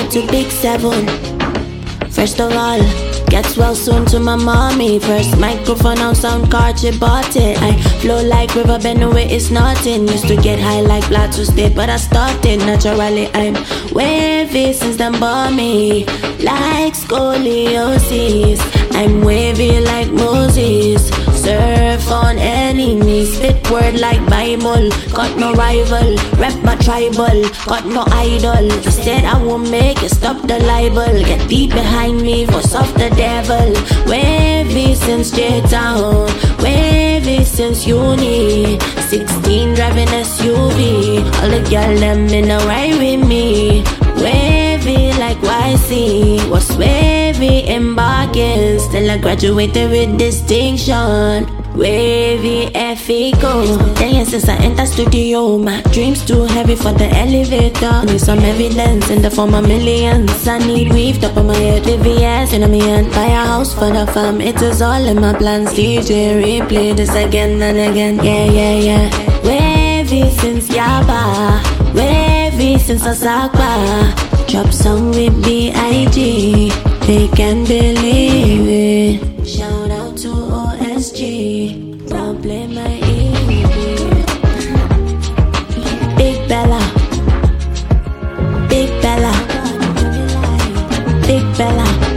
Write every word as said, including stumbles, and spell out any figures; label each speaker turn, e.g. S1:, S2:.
S1: up to Big Seven. First of all, gets well soon to my mommy. First microphone on sound card, she bought it. I flow like river, bend away, it's nothing. Used to get high like Black Tuesday, but I started naturally. I'm wavy since them bought me. Like scoliosis, I'm wavy like Moses. Surf on enemies, spit word like Bible. Got no rival, rep my tribal. Got no idol, instead I won't make it, stop the libel. Get deep behind me, force off the devil. Wavy since J-Town, wavy since uni. Sixteen driving S U V, all the girl them in a ride with me. Wavy like Y C, was wavy embarking. Still I graduated with distinction. Wavy F-E-Go. Ten years since I entered studio. My dreams too heavy for the elevator. Need some evidence in the form of millions. I need weave top of my head, the V S in my hand. Buy a house for the fam, it is all in my plans. D J replay this again and again. Yeah, yeah, yeah. Wavy since Yaba, wavy since Osaka. Drop song with B I G, they can't believe it. Shout out to O S G, don't play my E P. Big Bella, Big Bella, Big Bella.